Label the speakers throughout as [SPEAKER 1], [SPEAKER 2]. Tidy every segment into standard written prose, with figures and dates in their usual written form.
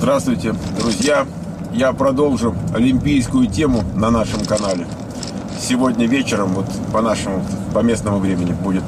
[SPEAKER 1] Здравствуйте, друзья! Я продолжу олимпийскую тему на нашем канале. Сегодня вечером, по местному времени, будет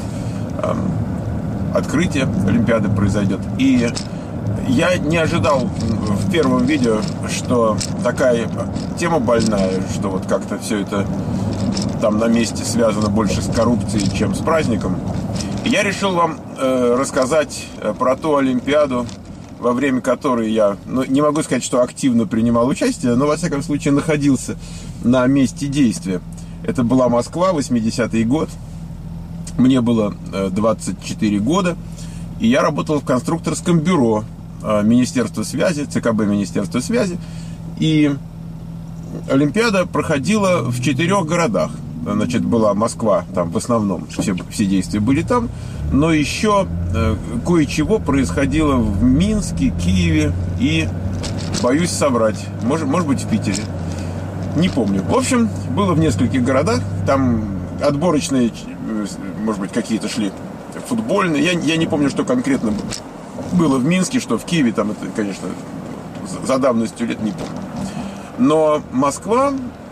[SPEAKER 1] открытие Олимпиады произойдет. И я не ожидал в первом видео, что такая тема больная, что вот как-то все это там на месте связано больше с коррупцией, чем с праздником. И я решил вам рассказать про ту Олимпиаду, во время которой я, не могу сказать, что активно принимал участие, но, во всяком случае, находился на месте действия. Это была Москва, 80-й год. Мне было 24 года, и я работал в конструкторском бюро Министерства связи, ЦКБ Министерства связи. И Олимпиада проходила в 4 городах. Значит, была Москва, там в основном все действия были там, но еще кое-чего происходило в Минске, Киеве и, боюсь соврать, может быть, в Питере. Не помню. В общем, было в нескольких городах. Там отборочные, может быть, какие-то шли футбольные. Я не помню, что конкретно было в Минске, что в Киеве. Там это, конечно, за давностью лет не помню. Но Москва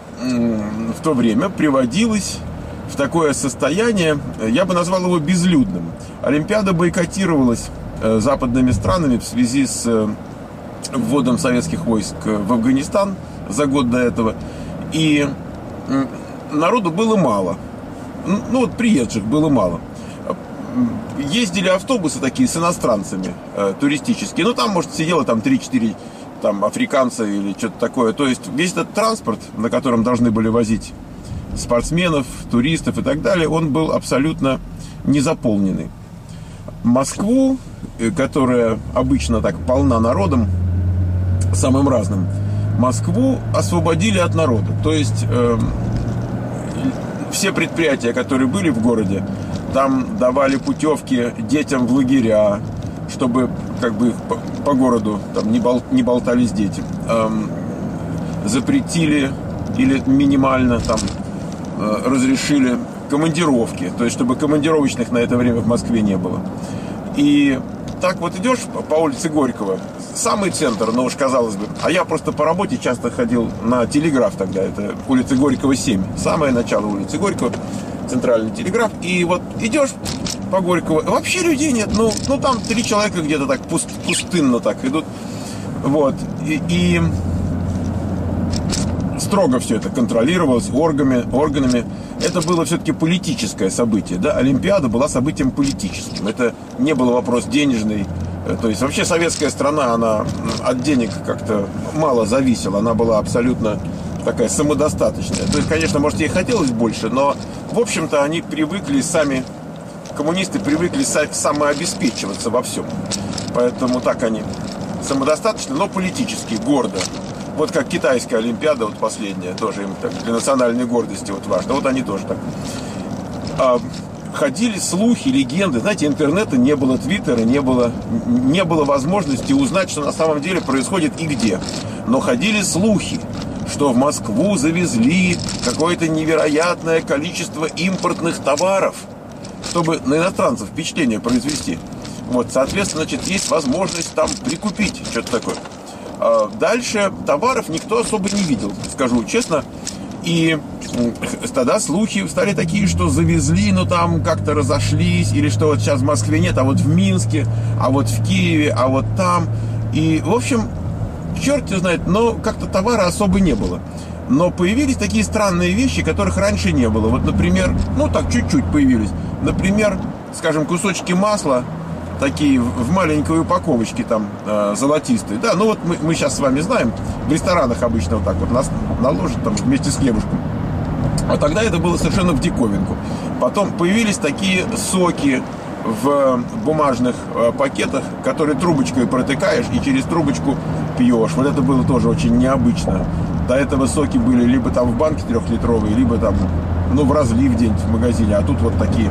[SPEAKER 1] в то время приводилась в такое состояние, я бы назвал его безлюдным. Олимпиада бойкотировалась западными странами в связи с вводом советских войск в Афганистан за год до этого. И народу было мало. Приезжих было мало. Ездили автобусы такие с иностранцами, туристические. Там, может, сидело 3-4 африканца или что-то такое. То есть весь этот транспорт, на котором должны были возить спортсменов, туристов и так далее, он был абсолютно незаполненный. Москву, которая обычно так полна народом, самым разным, Москву освободили от народа. То есть все предприятия, которые были в городе, там давали путевки детям в лагеря, чтобы их по городу не болтались дети. Запретили или минимально разрешили командировки, то есть чтобы командировочных на это время в Москве не было. И так вот идешь по улице Горького, самый центр, но уж казалось бы, а я просто по работе часто ходил на телеграф тогда, это улица Горького 7, самое начало улицы Горького, центральный телеграф, и вот идешь по Горького, вообще людей нет, там 3 человека где-то так пустынно так идут, вот, и строго все это контролировалось органами. Это было все-таки политическое событие, да, Олимпиада была событием политическим, это не был вопрос денежный, то есть вообще советская страна, она от денег как-то мало зависела, она была абсолютно такая самодостаточная, то есть, конечно, может, ей хотелось больше, но, в общем-то, они привыкли сами, коммунисты привыкли самообеспечиваться во всем, поэтому так они самодостаточны, но политически, гордо. Вот как китайская Олимпиада, вот последняя, тоже им так, для национальной гордости важно. Вот они тоже так. Ходили слухи, легенды. Знаете, интернета не было, твиттера не было возможности узнать, что на самом деле происходит и где. Но ходили слухи, что в Москву завезли какое-то невероятное количество импортных товаров, чтобы на иностранцев впечатление произвести. Вот, соответственно, есть возможность там прикупить что-то такое. Дальше товаров никто особо не видел, скажу честно. И тогда слухи стали такие, что завезли, но там как-то разошлись. Или что вот сейчас в Москве нет, а вот в Минске, а вот в Киеве, а вот там. И, в общем, черт его знает, но как-то товара особо не было. Но появились такие странные вещи, которых раньше не было. Вот, например, чуть-чуть появились. Например, скажем, кусочки масла, такие в маленькой упаковочке золотистые. Да, мы сейчас с вами знаем, в ресторанах обычно вот так вот нас наложат вместе с хлебушком. А тогда это было совершенно в диковинку. Потом появились такие соки в бумажных пакетах, которые трубочкой протыкаешь и через трубочку пьешь. Вот это было тоже очень необычно. До этого соки были либо в банке 3-литровые, либо в разлив где-нибудь в магазине. А тут вот такие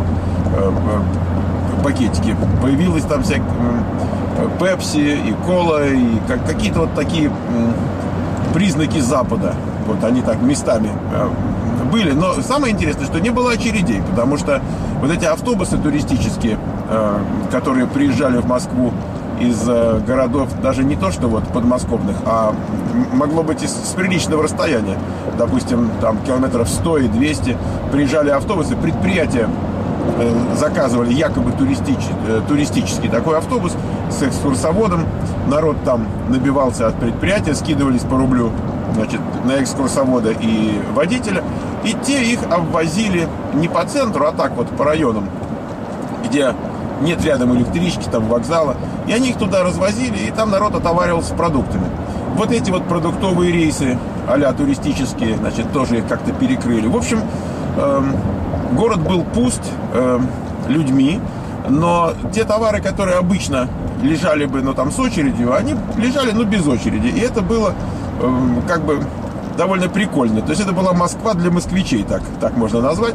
[SPEAKER 1] пакетики. Появилось всякие пепси и кола, и какие-то вот такие признаки Запада. Вот они так местами были. Но самое интересное, что не было очередей, потому что вот эти автобусы туристические, которые приезжали в Москву из городов, даже не то, что вот подмосковных, а могло быть с приличного расстояния. Допустим, там километров 100 и 200 приезжали автобусы, предприятия заказывали якобы туристический такой автобус с экскурсоводом. Народ там набивался от предприятия, скидывались по рублю, значит, на экскурсовода и водителя. И те их обвозили не по центру, а так вот по районам, где нет рядом электрички, там вокзала. И они их туда развозили, и там народ отоваривался продуктами. Вот эти вот продуктовые рейсы а-ля туристические, значит, тоже их как-то перекрыли. В общем, город был пуст людьми, но те товары, которые обычно лежали бы, ну, там, с очередью, они лежали, ну, без очереди. И это было, как бы, довольно прикольно. То есть это была Москва для москвичей, так можно назвать.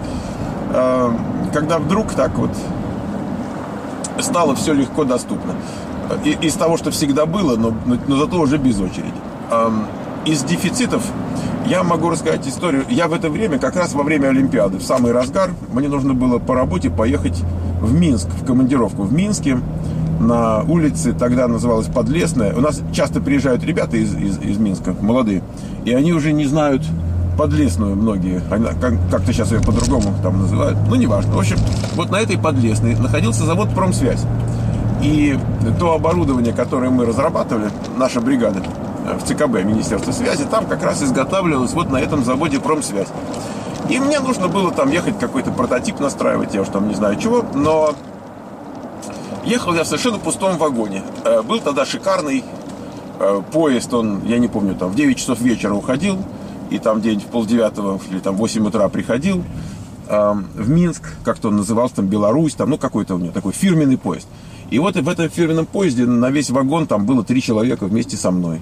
[SPEAKER 1] Когда вдруг так вот стало все легко доступно. Из того, что всегда было, но зато уже без очереди. Из дефицитов я могу рассказать историю. Я в это время, как раз во время Олимпиады, в самый разгар, мне нужно было по работе поехать в Минск, в командировку. В Минске на улице, тогда называлась Подлесная. У нас часто приезжают ребята из Минска, молодые, и они уже не знают Подлесную многие. Как-то сейчас ее по-другому там называют. Ну, неважно. В общем, вот на этой Подлесной находился завод «Промсвязь». И то оборудование, которое мы разрабатывали, наша бригада в ЦКБ, Министерство связи, там как раз изготавливалось вот на этом заводе «Промсвязь». И мне нужно было там ехать, какой-то прототип настраивать, я уж там не знаю чего, но ехал я в совершенно пустом вагоне. Был тогда шикарный поезд, он, я не помню, там в 9 часов вечера уходил, и там день в 8:30 или там в 8 утра приходил в Минск, как-то он назывался, там Беларусь, там, ну, какой-то у него такой фирменный поезд. И вот в этом фирменном поезде на весь вагон там было 3 человека вместе со мной.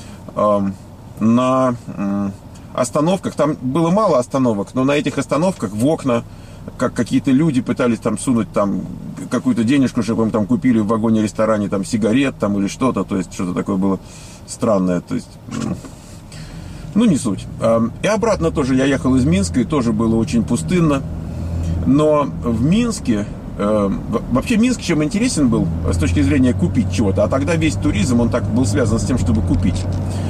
[SPEAKER 1] На остановках, там было мало остановок, но на этих остановках в окна, как какие-то люди пытались там сунуть там какую-то денежку, чтобы им там купили в вагоне-ресторане там сигарет там или что-то, то есть что-то такое было странное, то есть, ну, не суть. И обратно тоже я ехал из Минска, и тоже было очень пустынно, но в Минске, вообще Минск чем интересен был с точки зрения купить чего-то, а тогда весь туризм, он так был связан с тем, чтобы купить.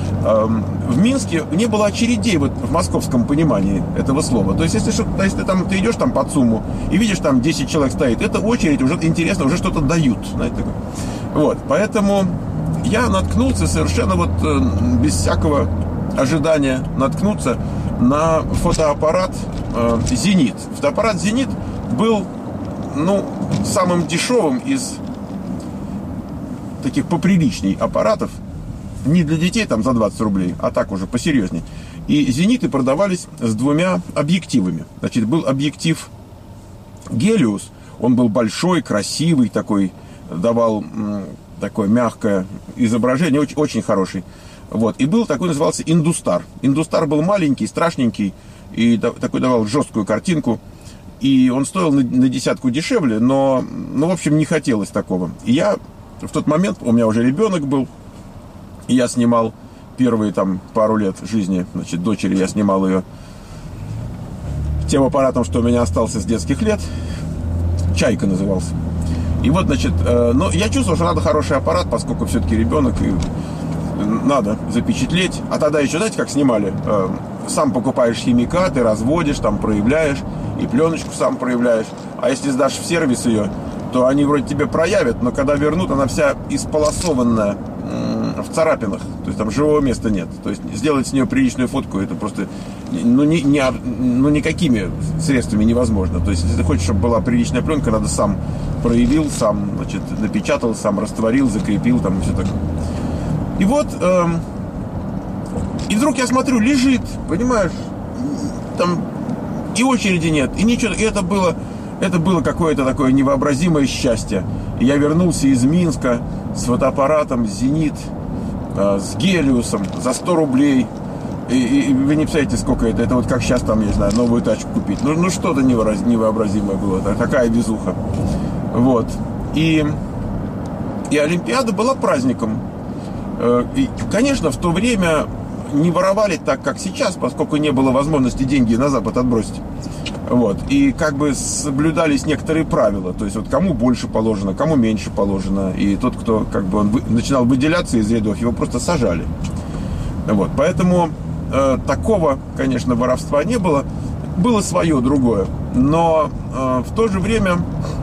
[SPEAKER 1] В Минске не было очередей вот в московском понимании этого слова. То есть, если ты идешь там под сумму и видишь, там 10 человек стоит, это очередь, уже интересно, уже что-то дают. Знаете, вот, поэтому я наткнулся совершенно вот без всякого ожидания наткнуться на фотоаппарат «Зенит». Фотоаппарат «Зенит» был, ну, самым дешевым из таких поприличней аппаратов. Не для детей там за 20 рублей, а так уже посерьезней. И «Зениты» продавались с 2 объективами. Значит, был объектив «Гелиос». Он был большой, красивый такой, давал такое мягкое изображение, очень, очень хороший. Вот. И был такой, назывался «Индустар». «Индустар» был маленький, страшненький, и такой давал жесткую картинку. И он стоил на десятку дешевле, но, ну, в общем, не хотелось такого. И я в тот момент, у меня уже ребенок был, и я снимал первые там пару лет жизни, значит, дочери, я снимал ее тем аппаратом, что у меня остался с детских лет. «Чайка» назывался. И вот, значит, но я чувствовал, что надо хороший аппарат, поскольку все-таки ребенок, и надо запечатлеть. А тогда еще, знаете, как снимали? Сам покупаешь химикаты, разводишь, там проявляешь, и пленочку сам проявляешь. А если сдашь в сервис ее, то они вроде тебе проявят, но когда вернут, она вся исполосованная в царапинах, то есть там живого места нет. То есть сделать с нее приличную фотку, это просто никакими средствами невозможно. То есть если ты хочешь, чтобы была приличная пленка, надо сам проявил, сам, значит, напечатал, сам растворил, закрепил, там и все такое. И вот, и вдруг я смотрю, лежит, понимаешь, там и очереди нет, и ничего, и это было какое-то такое невообразимое счастье. И я вернулся из Минска с фотоаппаратом «Зенит», с «Гелиосом» за 100 рублей. И вы не представляете, сколько это. Это вот как сейчас там, я не знаю, новую тачку купить. Ну что-то невообразимое было. Такая везуха. Вот. И Олимпиада была праздником. И, конечно, в то время не воровали так, как сейчас, поскольку не было возможности деньги на Запад отбросить. Вот. И как бы соблюдались некоторые правила. То есть вот кому больше положено, кому меньше положено. И тот, кто как бы он начинал выделяться из рядов, его просто сажали. Вот. Поэтому такого, конечно, воровства не было. Было свое другое. Но в то же время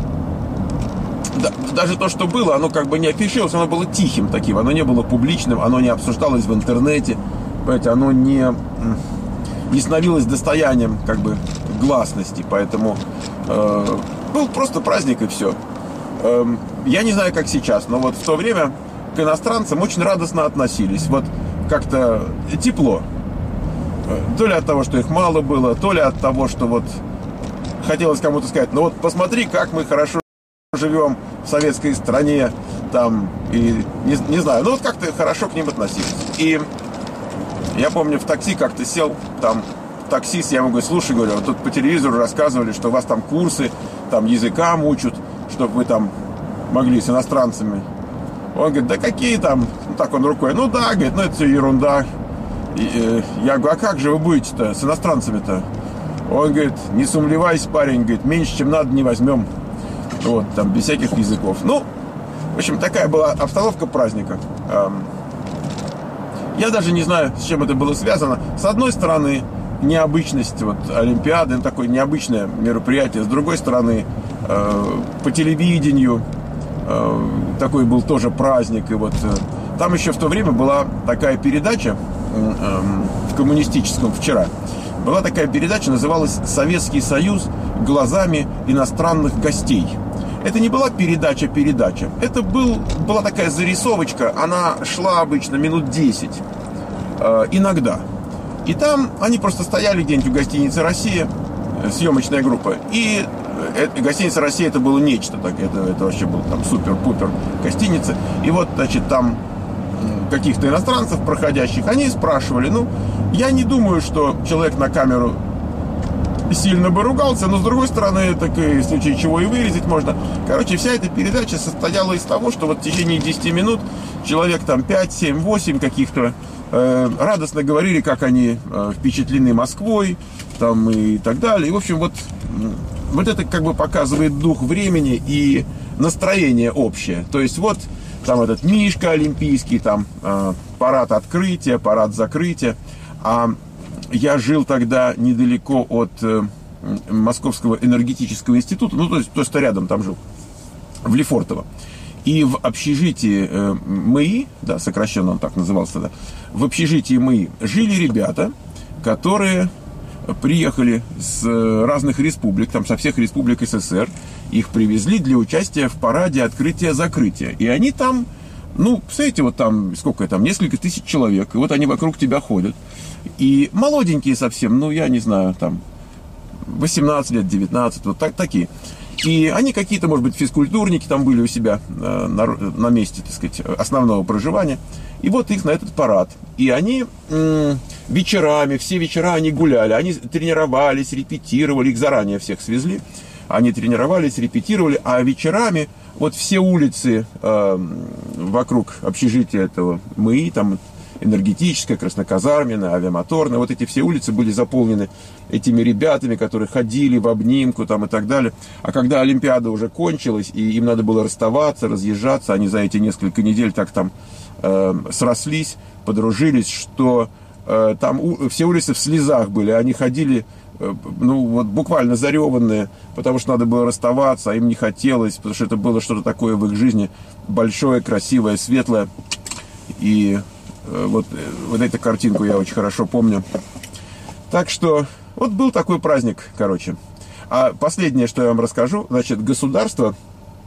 [SPEAKER 1] даже то, что было, оно как бы не афишировалось, оно было тихим таким. Оно не было публичным, оно не обсуждалось в интернете. Понимаете, оно не становилось достоянием как бы гласности, поэтому был просто праздник и все. Я не знаю, как сейчас, но вот в то время к иностранцам очень радостно относились, вот как-то тепло. То ли от того, что их мало было, то ли от того, что вот хотелось кому-то сказать, ну вот посмотри, как мы хорошо живем в советской стране, там, и не знаю, ну вот как-то хорошо к ним относились. И я помню, в такси как-то сел, там, таксист, я ему говорю, слушай, говорю, вот тут по телевизору рассказывали, что у вас там курсы, там, языкам учат, чтобы вы там могли с иностранцами. Он говорит, да какие там, ну, так он рукой, ну да, говорит, ну это все ерунда. Я говорю, а как же вы будете-то с иностранцами-то? Он говорит, не сомневайся, парень, говорит, меньше, чем надо, не возьмем. Вот, там, без всяких языков. Ну, в общем, такая была обстановка праздника. Я даже не знаю, с чем это было связано. С одной стороны, необычность вот, Олимпиады, такое необычное мероприятие. С другой стороны, по телевидению такой был тоже праздник. И вот там еще в то время была такая передача в коммунистическом вчера. Была такая передача, называлась «Советский Союз глазами иностранных гостей». Это не была передача. Это была такая зарисовочка. Она шла обычно минут 10. Иногда. И там они просто стояли где-нибудь в гостинице «Россия», съемочная группа. И гостиница «Россия» это было нечто. Это вообще был там супер-пупер гостиница. И вот, значит, там каких-то иностранцев проходящих, они спрашивали. Ну, я не думаю, что человек на камеру сильно бы ругался, но с другой стороны, так и в случае чего и вырезать можно. Короче, вся эта передача состояла из того, что вот в течение 10 минут человек там 5, 7, 8 каких-то радостно говорили, как они впечатлены Москвой, там и так далее. И, в общем, вот это как бы показывает дух времени и настроение общее. То есть вот там этот Мишка олимпийский, там парад открытия, парад закрытия. А я жил тогда недалеко от Московского энергетического института, ну, то есть рядом там жил, в Лефортово. И в общежитии МАИ, да, сокращенно он так назывался тогда, в общежитии МАИ жили ребята, которые приехали с разных республик, там со всех республик СССР, их привезли для участия в параде открытия-закрытия. И они там, ну, представляете, вот там, сколько там, несколько тысяч человек, и вот они вокруг тебя ходят. И молоденькие совсем, ну, я не знаю, там, 18 лет, 19, вот такие. И они какие-то, может быть, физкультурники там были у себя на месте, так сказать, основного проживания. И вот их на этот парад. И они вечерами, все вечера они гуляли, они тренировались, репетировали, их заранее всех свезли. Они тренировались, репетировали, а вечерами вот все улицы вокруг общежития этого МАИ, там энергетическая, Красноказарменная, Авиамоторная, вот эти все улицы были заполнены этими ребятами, которые ходили в обнимку там и так далее. А когда Олимпиада уже кончилась, и им надо было расставаться, разъезжаться, они за эти несколько недель так там срослись, подружились, что там все улицы в слезах были, они ходили, ну вот буквально зареванные, потому что надо было расставаться, а им не хотелось, потому что это было что-то такое в их жизни большое, красивое, светлое. И вот эту картинку я очень хорошо помню. Так что вот был такой праздник, короче. А последнее, что я вам расскажу, значит, государство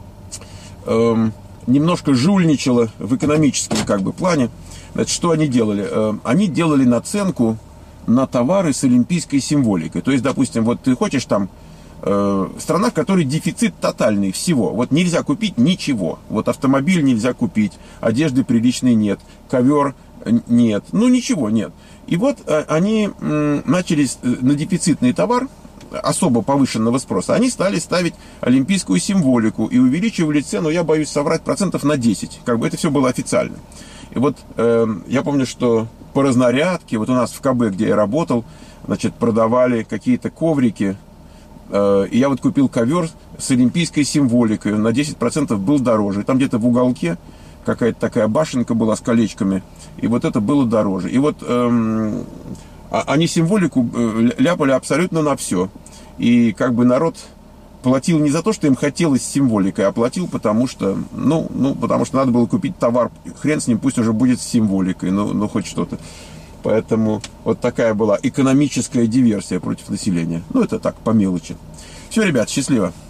[SPEAKER 1] немножко жульничало в экономическом как бы плане. Значит, что они делали? Они делали наценку на товары с олимпийской символикой. То есть, допустим, вот ты хочешь там страна, в которой дефицит тотальный всего. Вот нельзя купить ничего. Вот автомобиль нельзя купить, одежды приличной нет, ковер нет, ну ничего нет. И вот они начали на дефицитный товар особо повышенного спроса, они стали ставить олимпийскую символику и увеличивали цену, я боюсь соврать, процентов на 10. Как бы это все было официально. И вот я помню, что по разнарядке, вот у нас в КБ, где я работал, значит, продавали какие-то коврики, И я вот купил ковер с олимпийской символикой, на 10% был дороже. И там где-то в уголке какая-то такая башенка была с колечками, и вот это было дороже. И вот они символику ляпали абсолютно на все. И как бы народ платил не за то, что им хотелось с символикой, а платил потому что, потому что надо было купить товар. Хрен с ним, пусть уже будет с символикой, хоть что-то. Поэтому вот такая была экономическая диверсия против населения. Это так, по мелочи. Все, ребят, счастливо.